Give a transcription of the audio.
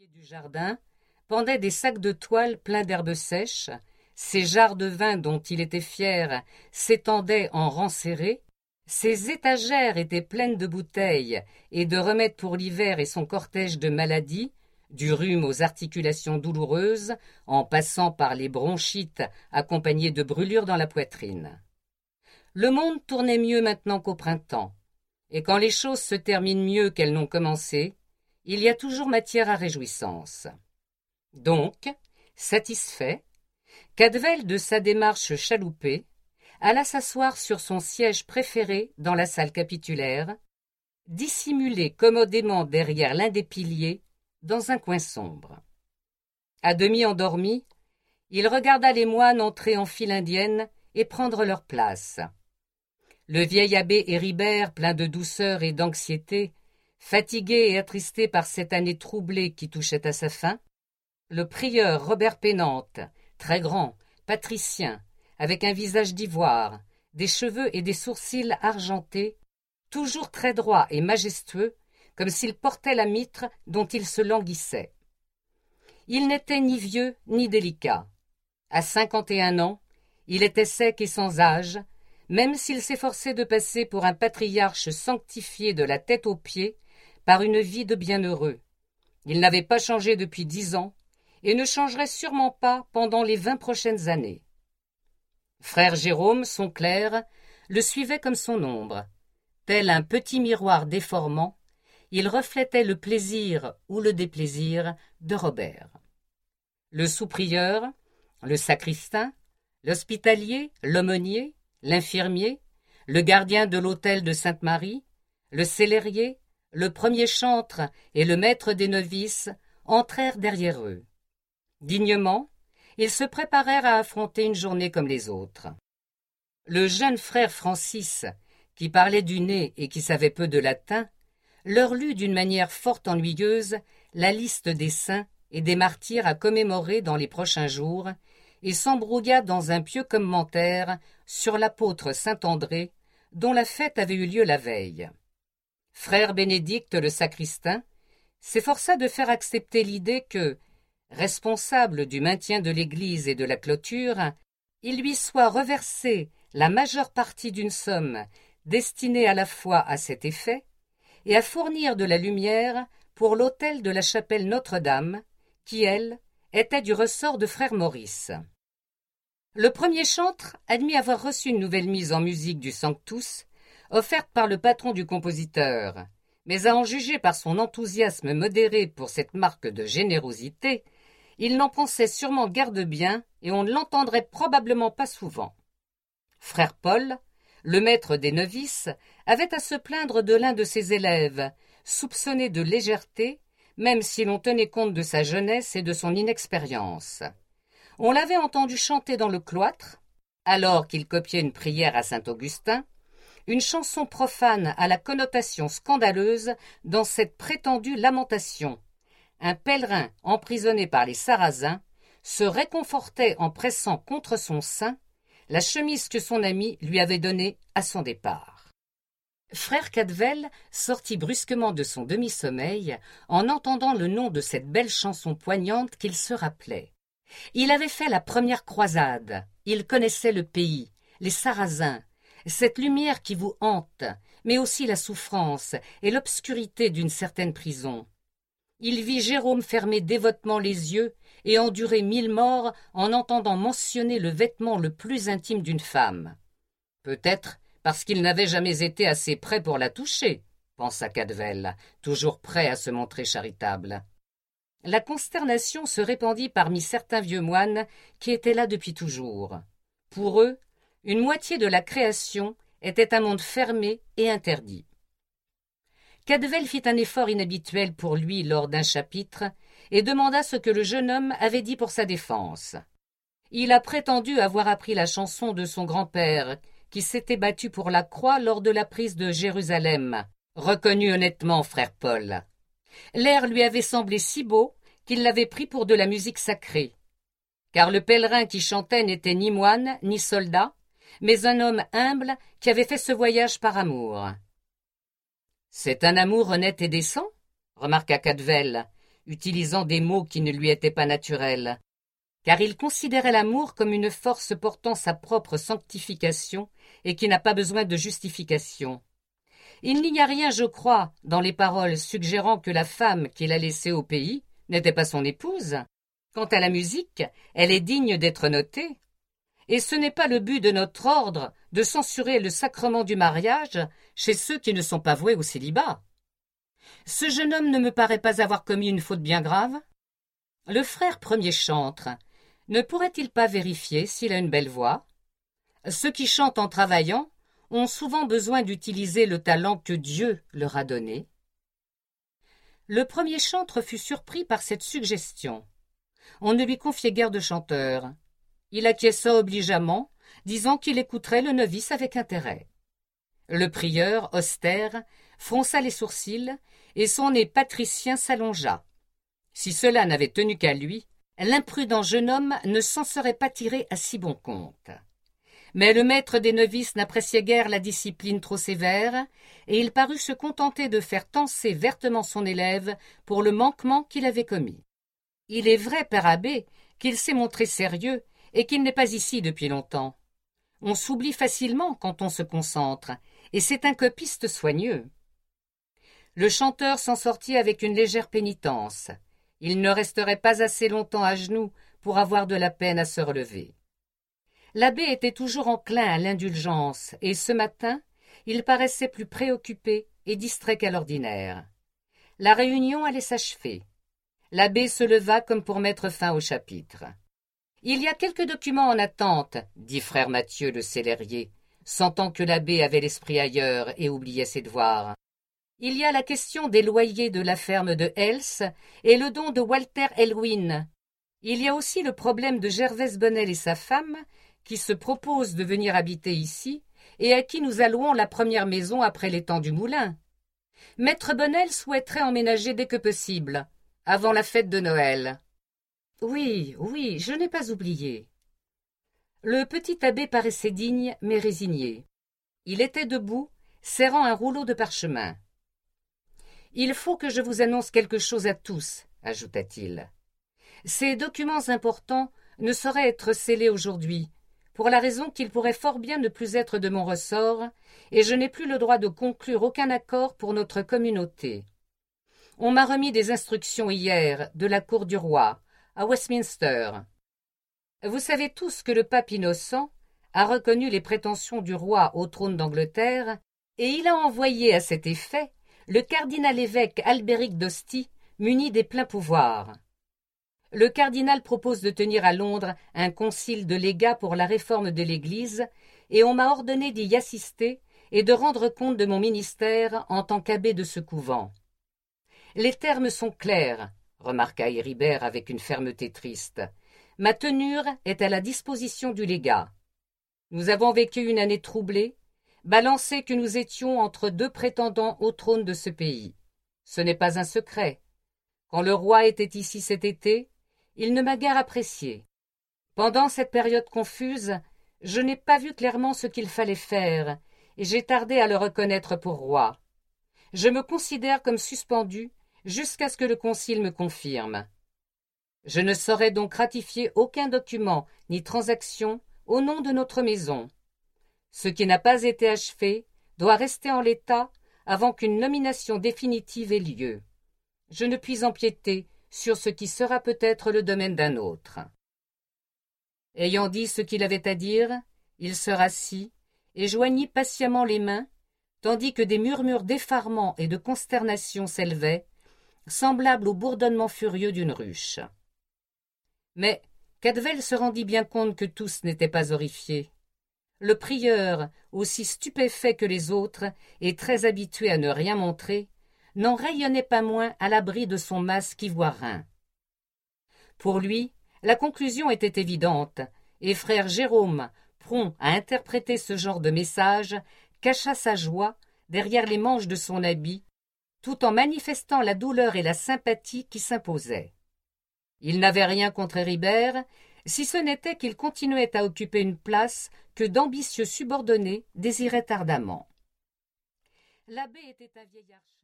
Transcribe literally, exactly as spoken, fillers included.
piliers du jardin pendaient des sacs de toile pleins d'herbes sèches, ses jarres de vin dont il était fier s'étendaient en rangs serrés, ses étagères étaient pleines de bouteilles et de remèdes pour l'hiver et son cortège de maladies, du rhume aux articulations douloureuses, en passant par les bronchites accompagnées de brûlures dans la poitrine. Le monde tournait mieux maintenant qu'au printemps, et quand les choses se terminent mieux qu'elles n'ont commencé, il y a toujours matière à réjouissance. Donc, satisfait, Cadvel de sa démarche chaloupée alla s'asseoir sur son siège préféré dans la salle capitulaire, dissimulé commodément derrière l'un des piliers, dans un coin sombre. À demi endormi, il regarda les moines entrer en file indienne et prendre leur place. Le vieil abbé Héribert, plein de douceur et d'anxiété, fatigué et attristé par cette année troublée qui touchait à sa fin, le prieur Robert Pénante, très grand, patricien, avec un visage d'ivoire, des cheveux et des sourcils argentés, toujours très droit et majestueux, comme s'il portait la mitre dont il se languissait. Il n'était ni vieux ni délicat. À cinquante et un ans, il était sec et sans âge, même s'il s'efforçait de passer pour un patriarche sanctifié de la tête aux pieds par une vie de bienheureux. Il n'avait pas changé depuis dix ans et ne changerait sûrement pas pendant les vingt prochaines années. Frère Jérôme, son clerc, le suivait comme son ombre. Tel un petit miroir déformant, il reflétait le plaisir ou le déplaisir de Robert. Le sous-prieur, le sacristain, l'hospitalier, l'aumônier, l'infirmier, le gardien de l'autel de Sainte-Marie, le cellérier, le premier chantre et le maître des novices entrèrent derrière eux. Dignement, ils se préparèrent à affronter une journée comme les autres. Le jeune frère Francis, qui parlait du nez et qui savait peu de latin, leur lut d'une manière fort ennuyeuse la liste des saints et des martyrs à commémorer dans les prochains jours et s'embrouilla dans un pieux commentaire sur l'apôtre Saint-André, dont la fête avait eu lieu la veille. Frère Bénédicte le sacristain s'efforça de faire accepter l'idée que, responsable du maintien de l'Église et de la clôture, il lui soit reversé la majeure partie d'une somme destinée à la fois à cet effet et à fournir de la lumière pour l'autel de la chapelle Notre-Dame, qui, elle, était du ressort de frère Maurice. Le premier chantre admit avoir reçu une nouvelle mise en musique du Sanctus, offerte par le patron du compositeur, mais à en juger par son enthousiasme modéré pour cette marque de générosité, il n'en pensait sûrement garde bien et on ne l'entendrait probablement pas souvent. Frère Paul, le maître des novices, avait à se plaindre de l'un de ses élèves, soupçonné de légèreté, même si l'on tenait compte de sa jeunesse et de son inexpérience. On l'avait entendu chanter dans le cloître, alors qu'il copiait une prière à Saint-Augustin, une chanson profane à la connotation scandaleuse dans cette prétendue lamentation. Un pèlerin emprisonné par les Sarrasins se réconfortait en pressant contre son sein la chemise que son ami lui avait donnée à son départ. Frère Cadvel sortit brusquement de son demi-sommeil en entendant le nom de cette belle chanson poignante qu'il se rappelait. Il avait fait la première croisade, il connaissait le pays, les Sarrasins, cette lumière qui vous hante, mais aussi la souffrance et l'obscurité d'une certaine prison. Il vit Jérôme fermer dévotement les yeux et endurer mille morts en entendant mentionner le vêtement le plus intime d'une femme. Peut-être parce qu'il n'avait jamais été assez près pour la toucher, pensa Cadvel, toujours prêt à se montrer charitable. La consternation se répandit parmi certains vieux moines qui étaient là depuis toujours. Pour eux, une moitié de la création était un monde fermé et interdit. Cadvel fit un effort inhabituel pour lui lors d'un chapitre et demanda ce que le jeune homme avait dit pour sa défense. Il a prétendu avoir appris la chanson de son grand-père, qui s'était battu pour la croix lors de la prise de Jérusalem, reconnut honnêtement frère Paul. L'air lui avait semblé si beau qu'il l'avait pris pour de la musique sacrée. Car le pèlerin qui chantait n'était ni moine ni soldat, mais un homme humble qui avait fait ce voyage par amour. « C'est un amour honnête et décent » remarqua Cadvel, utilisant des mots qui ne lui étaient pas naturels, car il considérait l'amour comme une force portant sa propre sanctification et qui n'a pas besoin de justification. Il n'y a rien, je crois, dans les paroles suggérant que la femme qu'il a laissée au pays n'était pas son épouse. Quant à la musique, elle est digne d'être notée. Et ce n'est pas le but de notre ordre de censurer le sacrement du mariage chez ceux qui ne sont pas voués au célibat. Ce jeune homme ne me paraît pas avoir commis une faute bien grave. Le frère premier chantre ne pourrait-il pas vérifier s'il a une belle voix? Ceux qui chantent en travaillant ont souvent besoin d'utiliser le talent que Dieu leur a donné. Le premier chantre fut surpris par cette suggestion. On ne lui confiait guère de chanteur. Il acquiesça obligeamment, disant qu'il écouterait le novice avec intérêt. Le prieur, austère, fronça les sourcils, et son nez patricien s'allongea. Si cela n'avait tenu qu'à lui, l'imprudent jeune homme ne s'en serait pas tiré à si bon compte. Mais le maître des novices n'appréciait guère la discipline trop sévère, et il parut se contenter de faire tancer vertement son élève pour le manquement qu'il avait commis. Il est vrai, père abbé, qu'il s'est montré sérieux et qu'il n'est pas ici depuis longtemps. On s'oublie facilement quand on se concentre, et c'est un copiste soigneux. Le chanteur s'en sortit avec une légère pénitence. Il ne resterait pas assez longtemps à genoux pour avoir de la peine à se relever. L'abbé était toujours enclin à l'indulgence, et ce matin, il paraissait plus préoccupé et distrait qu'à l'ordinaire. La réunion allait s'achever. L'abbé se leva comme pour mettre fin au chapitre. « Il y a quelques documents en attente, » dit frère Mathieu le célérier, sentant que l'abbé avait l'esprit ailleurs et oubliait ses devoirs. « Il y a la question des loyers de la ferme de Hels et le don de Walter Elwyn. Il y a aussi le problème de Gervaise Bonnel et sa femme, qui se proposent de venir habiter ici et à qui nous allouons la première maison après les temps du moulin. Maître Bonnel souhaiterait emménager dès que possible, avant la fête de Noël. » « Oui, oui, je n'ai pas oublié. » Le petit abbé paraissait digne, mais résigné. Il était debout, serrant un rouleau de parchemin. « Il faut que je vous annonce quelque chose à tous, » ajouta-t-il. « Ces documents importants ne sauraient être scellés aujourd'hui, pour la raison qu'ils pourraient fort bien ne plus être de mon ressort, et je n'ai plus le droit de conclure aucun accord pour notre communauté. On m'a remis des instructions hier de la cour du roi, à Westminster. Vous savez tous que le pape Innocent a reconnu les prétentions du roi au trône d'Angleterre, et il a envoyé à cet effet le cardinal-évêque Albéric d'Osty, muni des pleins pouvoirs. Le cardinal propose de tenir à Londres un concile de légats pour la réforme de l'Église, et on m'a ordonné d'y assister et de rendre compte de mon ministère en tant qu'abbé de ce couvent. Les termes sont clairs, remarqua Héribert avec une fermeté triste. Ma tenure est à la disposition du légat. Nous avons vécu une année troublée, balancé que nous étions entre deux prétendants au trône de ce pays. Ce n'est pas un secret. Quand le roi était ici cet été, il ne m'a guère apprécié. Pendant cette période confuse, je n'ai pas vu clairement ce qu'il fallait faire, et j'ai tardé à le reconnaître pour roi. Je me considère comme suspendu jusqu'à ce que le concile me confirme. Je ne saurais donc ratifier aucun document ni transaction au nom de notre maison. Ce qui n'a pas été achevé doit rester en l'état avant qu'une nomination définitive ait lieu. Je ne puis empiéter sur ce qui sera peut-être le domaine d'un autre. » Ayant dit ce qu'il avait à dire, il se rassit et joignit patiemment les mains, tandis que des murmures d'effarement et de consternation s'élevaient, semblables au bourdonnement furieux d'une ruche. Mais Cadwell se rendit bien compte que tous n'étaient pas horrifiés. Le prieur, aussi stupéfait que les autres et très habitué à ne rien montrer, n'en rayonnait pas moins à l'abri de son masque ivoirien. Pour lui, la conclusion était évidente, et frère Jérôme, prompt à interpréter ce genre de message, cacha sa joie derrière les manches de son habit, tout en manifestant la douleur et la sympathie qui s'imposaient. Il n'avait rien contre Héribert, si ce n'était qu'il continuait à occuper une place que d'ambitieux subordonnés désiraient ardemment. L'abbé était un vieillard.